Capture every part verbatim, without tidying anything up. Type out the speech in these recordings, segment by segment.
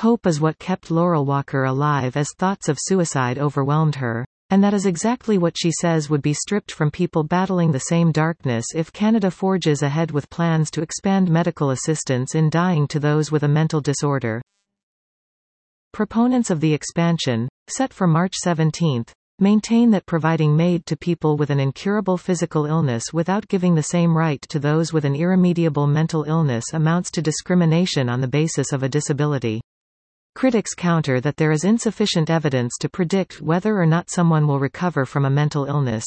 Hope is what kept Laurel Walker alive as thoughts of suicide overwhelmed her, and that is exactly what she says would be stripped from people battling the same darkness if Canada forges ahead with plans to expand medical assistance in dying to those with a mental disorder. Proponents of the expansion, set for March seventeenth, maintain that providing MAID to people with an incurable physical illness without giving the same right to those with an irremediable mental illness amounts to discrimination on the basis of a disability. Critics counter that there is insufficient evidence to predict whether or not someone will recover from a mental illness.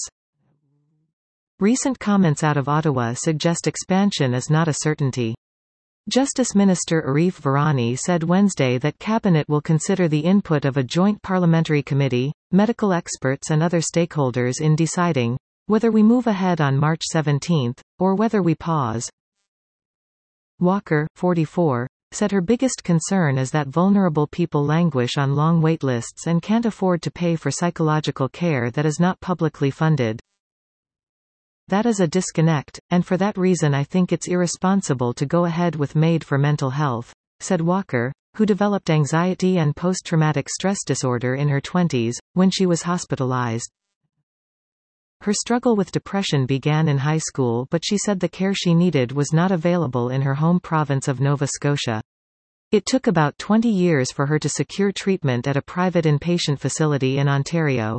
Recent comments out of Ottawa suggest expansion is not a certainty. Justice Minister Arif Virani said Wednesday that Cabinet will consider the input of a joint parliamentary committee, medical experts and other stakeholders in deciding whether we move ahead on March seventeenth, or whether we pause. Walker, forty-four, said her biggest concern is that vulnerable people languish on long wait lists and can't afford to pay for psychological care that is not publicly funded. That is a disconnect, and for that reason I think it's irresponsible to go ahead with MAID for mental health, said Walker, who developed anxiety and post-traumatic stress disorder in her twenties, when she was hospitalized. Her struggle with depression began in high school, but she said the care she needed was not available in her home province of Nova Scotia. It took about twenty years for her to secure treatment at a private inpatient facility in Ontario.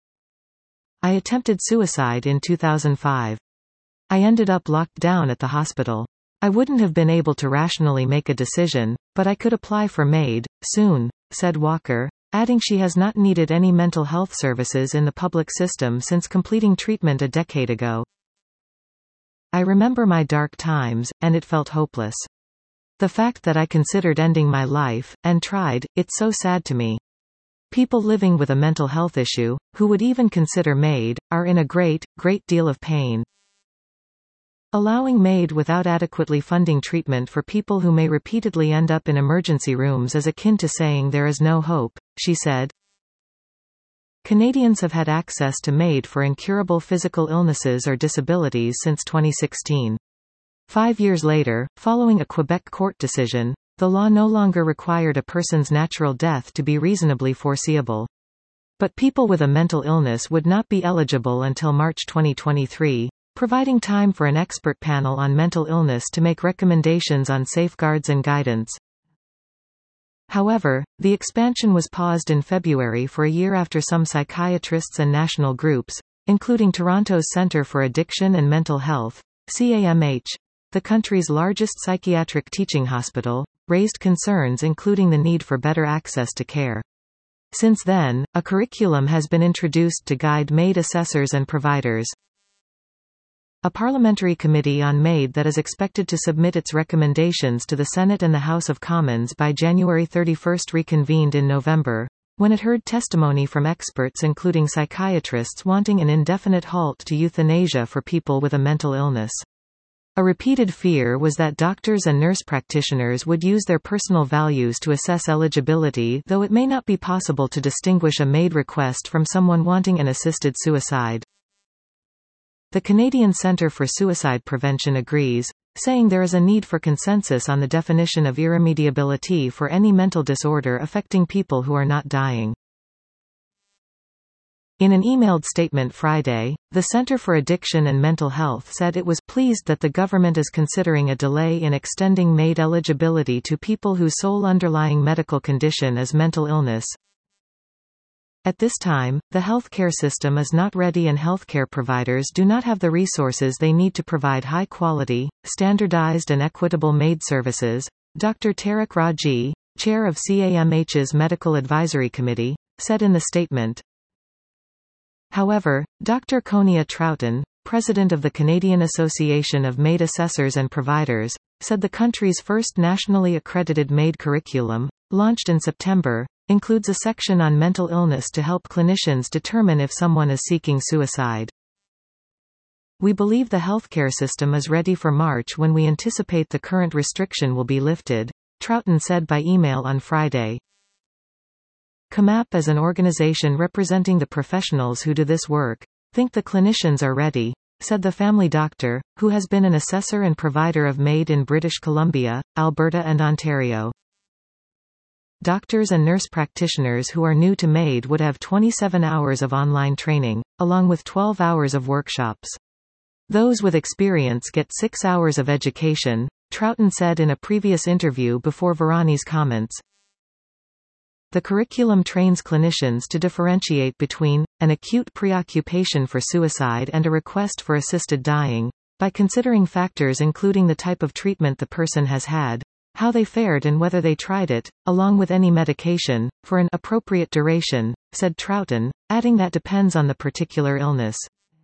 I attempted suicide in two thousand five. I ended up locked down at the hospital. I wouldn't have been able to rationally make a decision, but I could apply for MAID soon, said Walker, adding she has not needed any mental health services in the public system since completing treatment a decade ago. I remember my dark times, and it felt hopeless. The fact that I considered ending my life, and tried, it's so sad to me. People living with a mental health issue, who would even consider MAID, are in a great, great deal of pain. Allowing MAID without adequately funding treatment for people who may repeatedly end up in emergency rooms is akin to saying there is no hope, she said. Canadians have had access to MAID for incurable physical illnesses or disabilities since twenty sixteen. Five years later, following a Quebec court decision, the law no longer required a person's natural death to be reasonably foreseeable. But people with a mental illness would not be eligible until March twenty twenty-three, providing time for an expert panel on mental illness to make recommendations on safeguards and guidance. However, the expansion was paused in February for a year after some psychiatrists and national groups, including Toronto's Centre for Addiction and Mental Health, C A M H, the country's largest psychiatric teaching hospital, raised concerns including the need for better access to care. Since then, a curriculum has been introduced to guide MAID assessors and providers. A parliamentary committee on MAID that is expected to submit its recommendations to the Senate and the House of Commons by January thirty-first reconvened in November, when it heard testimony from experts including psychiatrists wanting an indefinite halt to euthanasia for people with a mental illness. A repeated fear was that doctors and nurse practitioners would use their personal values to assess eligibility, though it may not be possible to distinguish a MAID request from someone wanting an assisted suicide. The Canadian Centre for Suicide Prevention agrees, saying there is a need for consensus on the definition of irremediability for any mental disorder affecting people who are not dying. In an emailed statement Friday, the Centre for Addiction and Mental Health said it was pleased that the government is considering a delay in extending MAID eligibility to people whose sole underlying medical condition is mental illness. At this time, the healthcare system is not ready and healthcare providers do not have the resources they need to provide high-quality, standardized and equitable MAID services, Doctor Tariq Raji, chair of C A M H's Medical Advisory Committee, said in the statement. However, Doctor Konya Troughton, president of the Canadian Association of MAID Assessors and Providers, said the country's first nationally accredited MAID curriculum, launched in September, includes a section on mental illness to help clinicians determine if someone is seeking suicide. We believe the healthcare system is ready for March when we anticipate the current restriction will be lifted, Troughton said by email on Friday. C M A P as an organization representing the professionals who do this work, think the clinicians are ready, said the family doctor, who has been an assessor and provider of MAID in British Columbia, Alberta and Ontario. doctors and nurse practitioners who are new to MAID would have twenty-seven hours of online training, along with twelve hours of workshops. Those with experience get six hours of education, Troughton said in a previous interview before Virani's comments. The curriculum trains clinicians to differentiate between an acute preoccupation for suicide and a request for assisted dying, by considering factors including the type of treatment the person has had, how they fared and whether they tried it, along with any medication, for an appropriate duration, said Troughton, adding that depends on the particular illness.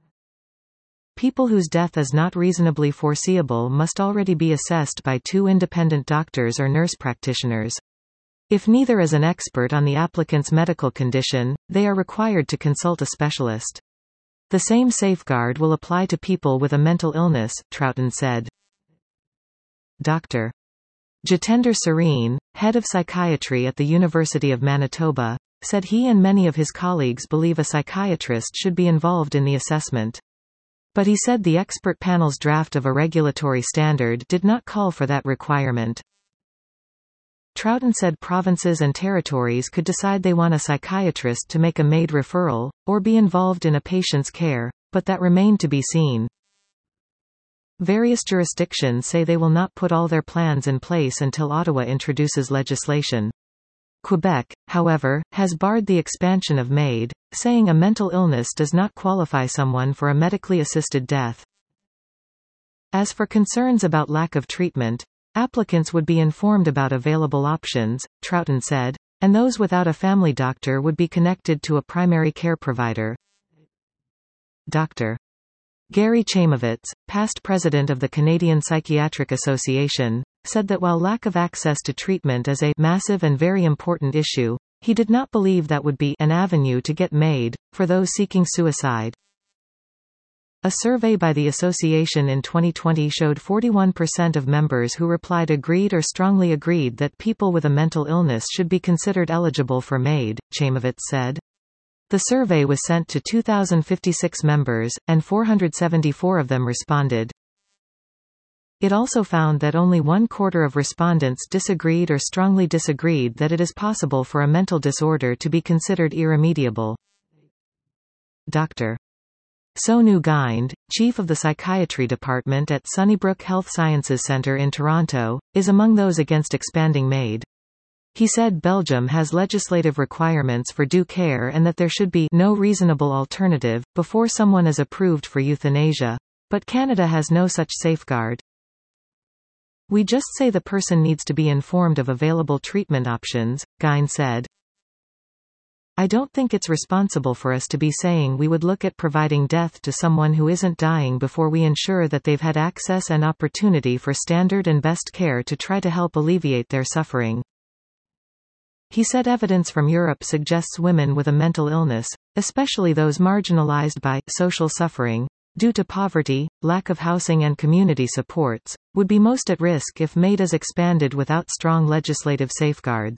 People whose death is not reasonably foreseeable must already be assessed by two independent doctors or nurse practitioners. If neither is an expert on the applicant's medical condition, they are required to consult a specialist. The same safeguard will apply to people with a mental illness, Troughton said. Doctor Jitendra Sareen, head of psychiatry at the University of Manitoba, said he and many of his colleagues believe a psychiatrist should be involved in the assessment. But he said the expert panel's draft of a regulatory standard did not call for that requirement. Troughton said provinces and territories could decide they want a psychiatrist to make a MAID referral, or be involved in a patient's care, but that remained to be seen. Various jurisdictions say they will not put all their plans in place until Ottawa introduces legislation. Quebec, however, has barred the expansion of MAID, saying a mental illness does not qualify someone for a medically assisted death. As for concerns about lack of treatment, applicants would be informed about available options, Troughton said, and those without a family doctor would be connected to a primary care provider. Doctor Gary Chamovitz, past president of the Canadian Psychiatric Association, said that while lack of access to treatment is a massive and very important issue, he did not believe that would be an avenue to get MAID for those seeking suicide. A survey by the association in twenty twenty showed forty-one percent of members who replied agreed or strongly agreed that people with a mental illness should be considered eligible for MAID, Chamovitz said. The survey was sent to two thousand fifty-six members, and four hundred seventy-four of them responded. It also found that only one quarter of respondents disagreed or strongly disagreed that it is possible for a mental disorder to be considered irremediable. Doctor Sonu Gaind, chief of the psychiatry department at Sunnybrook Health Sciences Centre in Toronto, is among those against expanding MAID. He said Belgium has legislative requirements for due care and that there should be no reasonable alternative before someone is approved for euthanasia, but Canada has no such safeguard. We just say the person needs to be informed of available treatment options, Gaind said. I don't think it's responsible for us to be saying we would look at providing death to someone who isn't dying before we ensure that they've had access and opportunity for standard and best care to try to help alleviate their suffering. He said evidence from Europe suggests women with a mental illness, especially those marginalized by social suffering, due to poverty, lack of housing and community supports, would be most at risk if MAID is expanded without strong legislative safeguards.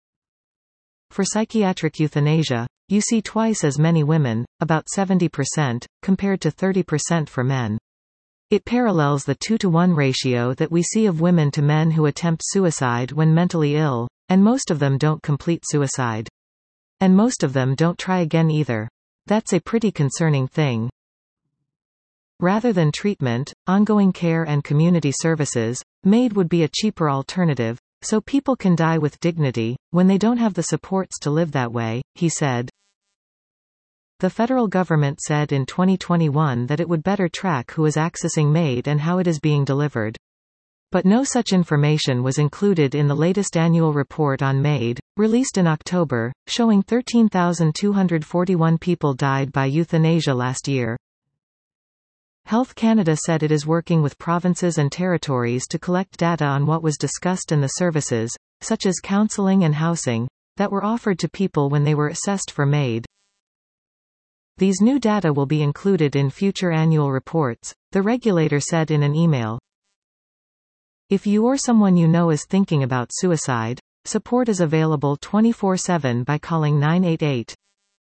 For psychiatric euthanasia, you see twice as many women, about seventy percent, compared to thirty percent for men. It parallels the two to one ratio that we see of women to men who attempt suicide when mentally ill, and most of them don't complete suicide. And most of them don't try again either. That's a pretty concerning thing. Rather than treatment, ongoing care and community services, MAID would be a cheaper alternative, so people can die with dignity, when they don't have the supports to live that way, he said. The federal government said in twenty twenty-one that it would better track who is accessing MAID and how it is being delivered. But no such information was included in the latest annual report on MAID, released in October, showing thirteen thousand two hundred forty-one people died by euthanasia last year. Health Canada said it is working with provinces and territories to collect data on what was discussed and the services, such as counseling and housing, that were offered to people when they were assessed for MAID. These new data will be included in future annual reports, the regulator said in an email. If you or someone you know is thinking about suicide, support is available twenty-four seven by calling nine eight eight.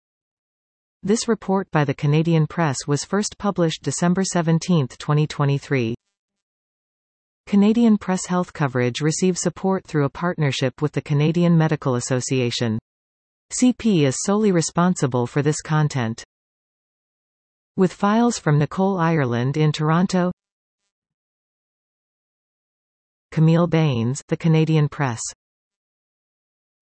This report by the Canadian Press was first published December seventeenth twenty twenty-three. Canadian Press Health coverage receives support through a partnership with the Canadian Medical Association. C P is solely responsible for this content. With files from Nicole Ireland in Toronto. Camille Baines, The Canadian Press.